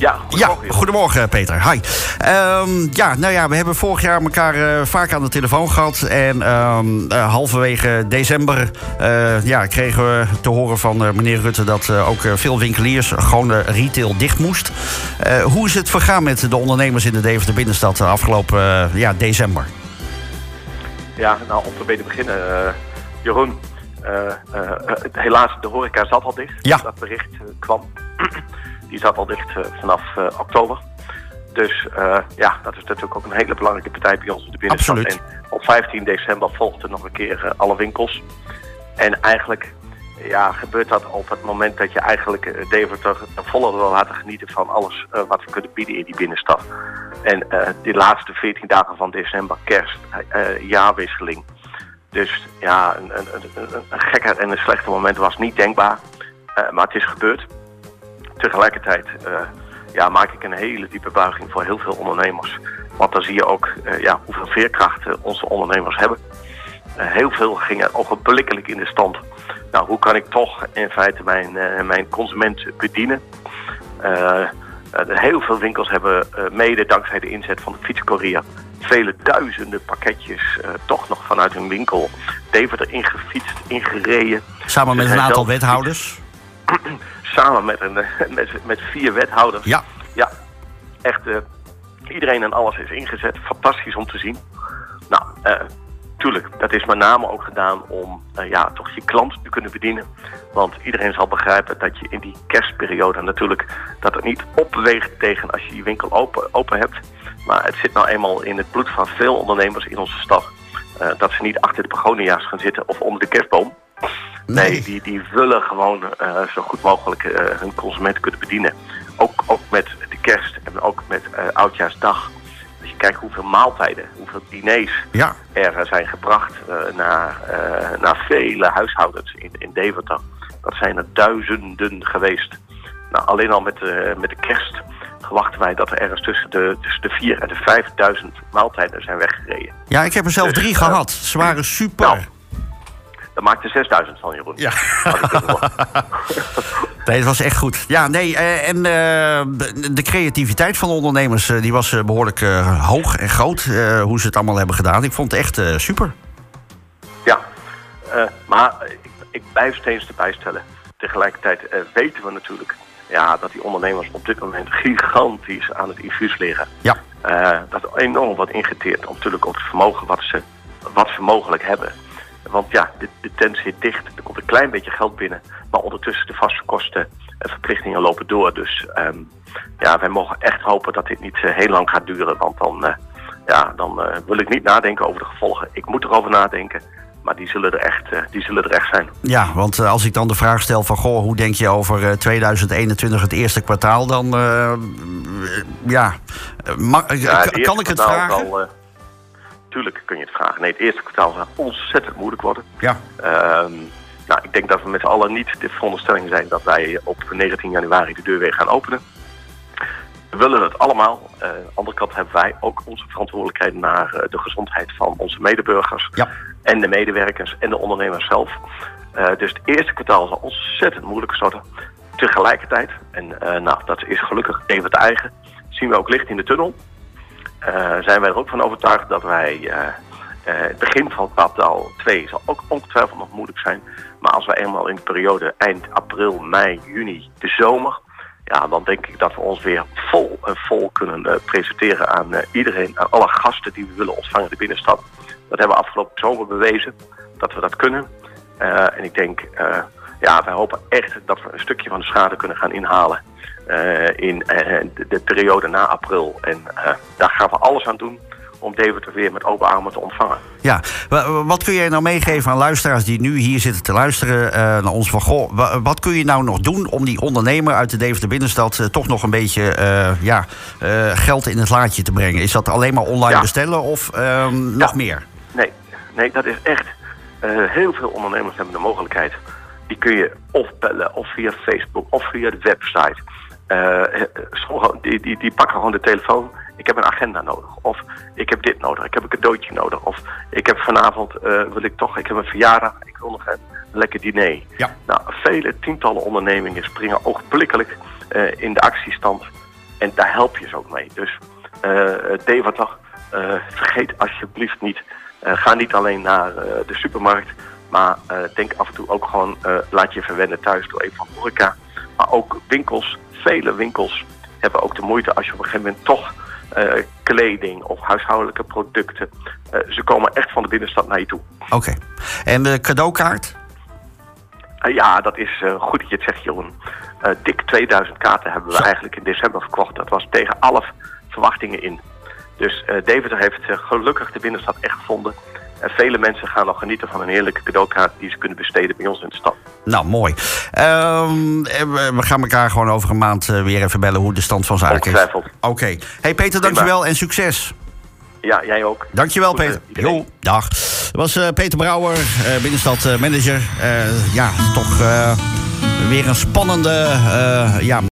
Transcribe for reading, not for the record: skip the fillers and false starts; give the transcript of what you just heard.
Goedemorgen Peter. Hi. We hebben vorig jaar elkaar vaak aan de telefoon gehad. En halverwege december kregen we te horen van meneer Rutte dat ook veel winkeliers gewoon retail dicht moest. Hoe is het vergaan met de ondernemers in de Deventer binnenstad afgelopen december? Ja, nou om te beginnen, Jeroen. Helaas, de horeca zat al dicht. Ja. Dat bericht kwam. Die zat al dicht vanaf oktober. Dus dat is natuurlijk ook een hele belangrijke partij bij ons in de binnenstad. Absoluut. En op 15 december volgden nog een keer alle winkels. En eigenlijk gebeurt dat op het moment dat je eigenlijk Deventer volle wil laten genieten van alles wat we kunnen bieden in die binnenstad. En die laatste 14 dagen van december, kerst, jaarwisseling. Dus ja, een gekke en een slechte moment was niet denkbaar. Maar het is gebeurd. Tegelijkertijd maak ik een hele diepe buiging voor heel veel ondernemers. Want dan zie je ook hoeveel veerkracht onze ondernemers hebben. Heel veel gingen ogenblikkelijk in de stand. Nou, hoe kan ik toch in feite mijn consument bedienen? Heel veel winkels hebben mede dankzij de inzet van de fietscourier vele duizenden pakketjes toch nog vanuit hun winkel Deventer ingefietst, ingereden. Samen met een aantal wethouders? Samen met 4 wethouders. Ja. Ja, echt iedereen en alles is ingezet. Fantastisch om te zien. Nou, tuurlijk, dat is met name ook gedaan om toch je klant te kunnen bedienen. Want iedereen zal begrijpen dat je in die kerstperiode natuurlijk dat het niet opweegt tegen als je winkel open hebt. Maar het zit nou eenmaal in het bloed van veel ondernemers in onze stad. Dat ze niet achter de begonia's gaan zitten of onder de kerstboom. Nee, die willen gewoon zo goed mogelijk hun consument kunnen bedienen. Ook met de kerst en ook met Oudjaarsdag. Als je kijkt hoeveel maaltijden, hoeveel diners er zijn gebracht naar vele huishoudens in Deventer. Dat zijn er duizenden geweest. Nou, alleen al met de kerst verwachten wij dat er ergens tussen de 4.000 en de 5.000 maaltijden zijn weggereden. Ja, ik heb er zelf 3 gehad. Ze waren super. Nou, daar maakte 6.000 van, Jeroen. Ja. Nee, het was echt goed. Ja, nee, en de creativiteit van de ondernemers die was behoorlijk hoog en groot. Hoe ze het allemaal hebben gedaan. Ik vond het echt super. Ja, maar ik blijf steeds erbij stellen. Tegelijkertijd weten we natuurlijk dat die ondernemers op dit moment gigantisch aan het infuus liggen. Ja. Dat er enorm wordt ingeteerd natuurlijk op het vermogen wat ze mogelijk hebben. Want ja, de tent zit dicht, er komt een klein beetje geld binnen. Maar ondertussen de vaste kosten en verplichtingen lopen door. Dus wij mogen echt hopen dat dit niet heel lang gaat duren. Want dan wil ik niet nadenken over de gevolgen. Ik moet erover nadenken, maar die zullen er echt zijn. Ja, want als ik dan de vraag stel van goh, hoe denk je over 2021 het eerste kwartaal, dan kan ik het vragen? Tuurlijk kun je het vragen. Nee, het eerste kwartaal gaat ontzettend moeilijk worden. Ja. Ik denk dat we met z'n allen niet de veronderstelling zijn dat wij op 19 januari de deur weer gaan openen. We willen het allemaal. Aan de andere kant hebben wij ook onze verantwoordelijkheid naar de gezondheid van onze medeburgers. Ja. En de medewerkers en de ondernemers zelf. Dus het eerste kwartaal zal ontzettend moeilijk worden. Tegelijkertijd, en dat is gelukkig even het eigen, zien we ook licht in de tunnel. Zijn wij er ook van overtuigd dat wij het begin van kwartaal 2 zal ook ongetwijfeld nog moeilijk zijn. Maar als wij eenmaal in de periode eind april, mei, juni, de zomer, dan denk ik dat we ons weer vol kunnen presenteren aan iedereen, aan alle gasten die we willen ontvangen in de binnenstad. Dat hebben we afgelopen zomer bewezen, dat we dat kunnen. En ik denk, wij hopen echt dat we een stukje van de schade kunnen gaan inhalen. In de periode na april. En daar gaan we alles aan doen om Deventer weer met open armen te ontvangen. Ja, wat kun jij nou meegeven aan luisteraars die nu hier zitten te luisteren naar ons van goh, wat kun je nou nog doen om die ondernemer uit de Deventer binnenstad toch nog een beetje geld in het laadje te brengen? Is dat alleen maar online bestellen of nog meer? Nee, dat is echt. Heel veel ondernemers hebben de mogelijkheid. Die kun je of bellen, of via Facebook, of via de website. Die pakken gewoon de telefoon. Ik heb een agenda nodig. Of ik heb dit nodig. Ik heb een cadeautje nodig. Of ik heb vanavond, ik heb een verjaardag. Ik wil nog een lekker diner. Ja. Nou, vele tientallen ondernemingen springen ogenblikkelijk in de actiestand. En daar help je ze ook mee. Dus Deventer, vergeet alsjeblieft niet. Ga niet alleen naar de supermarkt. Maar denk af en toe ook gewoon, laat je verwennen thuis door een van horeca. Maar ook winkels, vele winkels hebben ook de moeite als je op een gegeven moment toch kleding of huishoudelijke producten. Ze komen echt van de binnenstad naar je toe. Oké. En de cadeaukaart? Ja, dat is goed dat je het zegt, Jeroen. Dik 2000 kaarten hebben we eigenlijk in december verkocht. Dat was tegen alle verwachtingen in. Dus Deventer heeft gelukkig de binnenstad echt gevonden. En vele mensen gaan nog genieten van een heerlijke cadeaukaart die ze kunnen besteden bij ons in de stad. Nou, mooi. We gaan elkaar gewoon over een maand weer even bellen hoe de stand van zaken is. Ongetwijfeld. Oké. Hey Peter, dankjewel en succes. Ja, jij ook. Dankjewel, Peter. Jo, dag. Dat was Peter Brouwer, binnenstad manager. Ja, toch weer een spannende